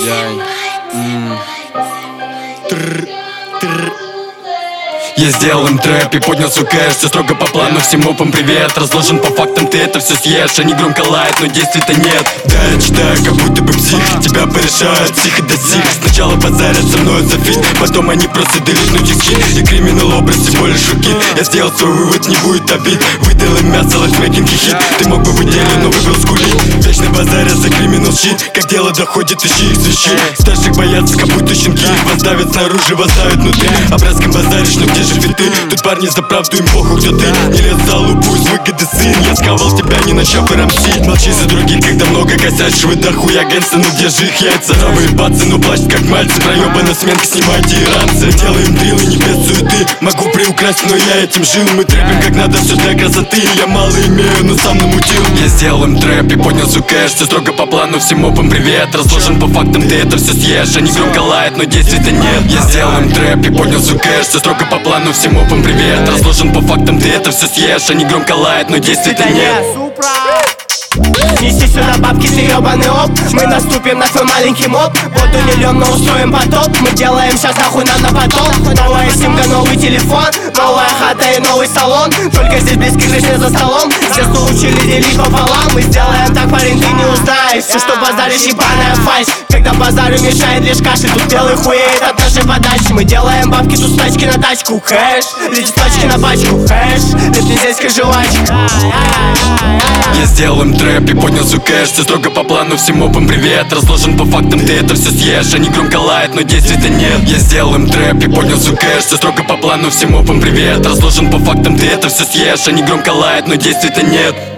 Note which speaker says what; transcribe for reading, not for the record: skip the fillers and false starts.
Speaker 1: Я сделал им трэп и поднял свой кэш. Все строго по плану, всем опам привет. Разложен по фактам, ты это все съешь. Они громко лают, но действий-то нет. Да, я читаю, как будто бы псих. Тебя порешают, псих и до сих. Сначала базарят со мной за фит, потом они просто делишнут хит. И криминал образ всего лишь шутки. Я сделал свой вывод, не будет обид. Выдал им мясо, лайфмейкинг и хит. Ты мог бы быть делен, но выбрал скулить. Вечно базарят за криминал щит. Как дело доходит, ищи их свищи. Старших боятся, как будто щенки. Вас давят снаружи, вас давят внутри. Образком базаришь, но где же фиты? Тут парни за правду, им похуй, кто ты. Не лез за лупу, из выгоды сын. Я сковал тебя, не начав и рамсить. Молчи за других, когда много косячь. Вы до хуя гэнса, ну где же их яйца? Новые бацы, ну плачут как мальцы. Проебана сменка, снимайте иранцы. Делаем дрилы, не без суеты. Могу приукрасить, но я этим жил. Мы трэпим как надо, все для красоты. Я мало имею, но сам намутил. Я сделал им трэп и поднял свой кэш. Все строго по плану, всем опам привет. Разложен по фактам, ты это все съешь. Они громко лают, но действий-то нет. Я сделал им трэп и поднял свой кэш. Все строго по плану, всем опам привет. Разложен по фактам, ты это все съешь. Они громко лают, но действий-то нет.
Speaker 2: Неси сюда бабки, ты ебаный оп. Мы наступим на твой маленький моб. Воду не льем, но устроим потоп. Мы делаем сейчас нахуй нам на потом. Новая симка, новый телефон, новая хата и новый салон. Только здесь близких лишь не за столом. Здесь учили делить пополам. Мы сделаем так, парень, ты не узнаешь. Все, что базаришь, ебаная фальшь. Когда базарю мешает лишь кашель. Тут белый хуеет от нашей подачи. Мы делаем бабки, тут стачки на тачку. Хэш, летит на пачку. Хэш, лепни здесь как жвачка.
Speaker 1: Я сделал им трэп и поднял свой кэш. Все строго по плану, всем опам привет. Разложен по фактам, ты это все съешь. Они громко лают, но действий-то нет. Я сделал им трэп и поднял свой кэш. Все строго по плану, всем опам привет. Разложен по фактам, ты это все съешь. Они громко лают, но действий-то нет.